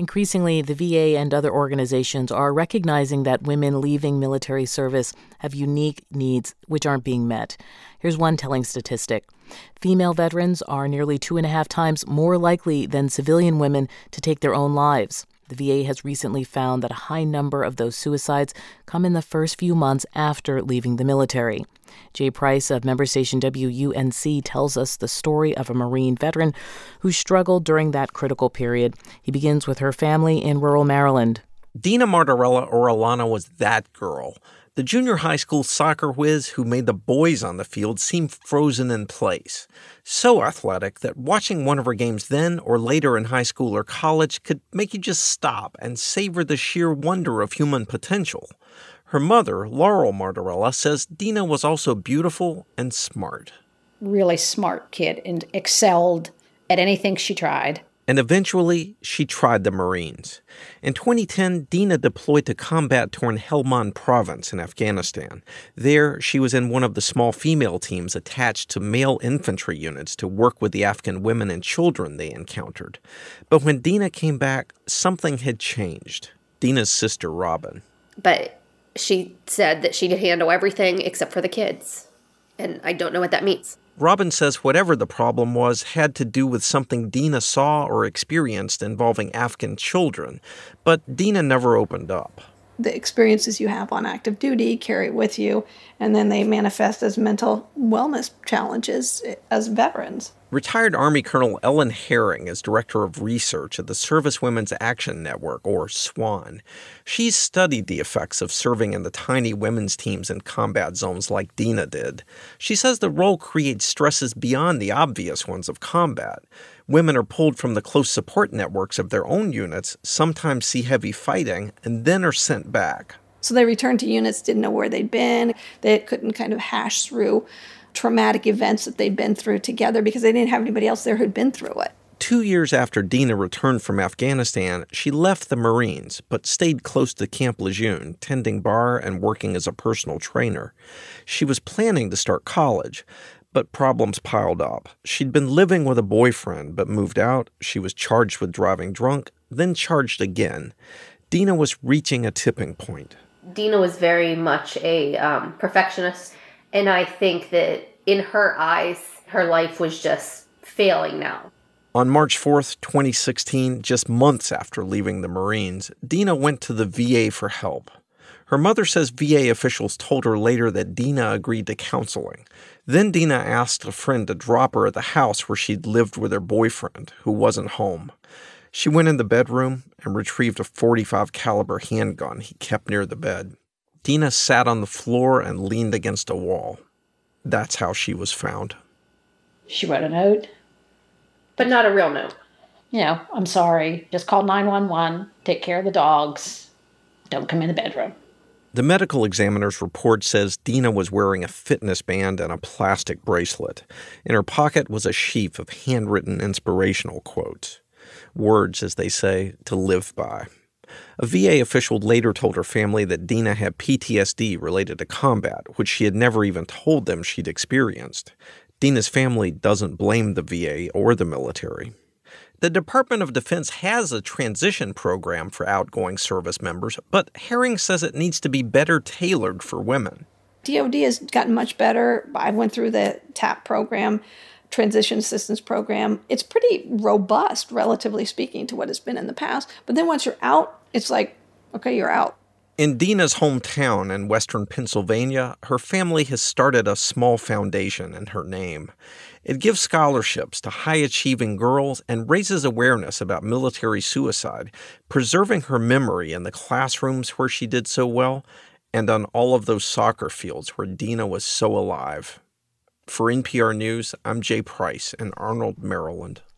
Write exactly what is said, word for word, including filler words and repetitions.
Increasingly, the V A and other organizations are recognizing that women leaving military service have unique needs which aren't being met. Here's one telling statistic. Female veterans are nearly two and a half times more likely than civilian women to take their own lives. The V A has recently found that a high number of those suicides come in the first few months after leaving the military. Jay Price of member station W U N C tells us the story of a Marine veteran who struggled during that critical period. He begins with her family in rural Maryland. Dina Martorella Orellana was that girl, the junior high school soccer whiz who made the boys on the field seem frozen in place. So athletic that watching one of her games then or later in high school or college could make you just stop and savor the sheer wonder of human potential. Her mother, Laurel Martorella, says Dina was also beautiful and smart. Really smart kid and excelled at anything she tried. And eventually, she tried the Marines. In twenty ten, Dina deployed to combat-torn Helmand province in Afghanistan. There, she was in one of the small female teams attached to male infantry units to work with the Afghan women and children they encountered. But when Dina came back, something had changed. Dina's sister, Robin. But she said that she could handle everything except for the kids. And I don't know what that means. Robin says whatever the problem was had to do with something Dina saw or experienced involving Afghan children, but Dina never opened up. The experiences you have on active duty carry with you, and then they manifest as mental wellness challenges as veterans. Retired Army Colonel Ellen Herring is Director of Research at the Service Women's Action Network, or SWAN. She's studied the effects of serving in the tiny women's teams in combat zones like Dina did. She says the role creates stresses beyond the obvious ones of combat. Women are pulled from the close support networks of their own units, sometimes see heavy fighting, and then are sent back. So they returned to units, didn't know where they'd been. They couldn't kind of hash through traumatic events that they'd been through together because they didn't have anybody else there who'd been through it. Two years after Dina returned from Afghanistan, she left the Marines, but stayed close to Camp Lejeune, tending bar and working as a personal trainer. She was planning to start college, but problems piled up. She'd been living with a boyfriend, but moved out. She was charged with driving drunk, then charged again. Dina was reaching a tipping point. Dina was very much a um, perfectionist. And I think that in her eyes, her life was just failing now. On March fourth, twenty sixteen, just months after leaving the Marines, Dina went to the V A for help. Her mother says V A officials told her later that Dina agreed to counseling. Then Dina asked a friend to drop her at the house where she'd lived with her boyfriend, who wasn't home. She went in the bedroom and retrieved a forty-five caliber handgun he kept near the bed. Dina sat on the floor and leaned against a wall. That's how she was found. She wrote a note. But not a real note. You know, I'm sorry. Just call nine one one. Take care of the dogs. Don't come in the bedroom. The medical examiner's report says Dina was wearing a fitness band and a plastic bracelet. In her pocket was a sheaf of handwritten inspirational quotes. Words, as they say, to live by. A V A official later told her family that Dina had P T S D related to combat, which she had never even told them she'd experienced. Dina's family doesn't blame the V A or the military. The Department of Defense has a transition program for outgoing service members, but Herring says it needs to be better tailored for women. D O D has gotten much better. I went through the TAP program, Transition Assistance Program. It's pretty robust, relatively speaking, to what it's been in the past. But then once you're out, it's like, okay, you're out. In Dina's hometown in western Pennsylvania, her family has started a small foundation in her name. It gives scholarships to high-achieving girls and raises awareness about military suicide, preserving her memory in the classrooms where she did so well and on all of those soccer fields where Dina was so alive. For N P R News, I'm Jay Price in Arnold, Maryland.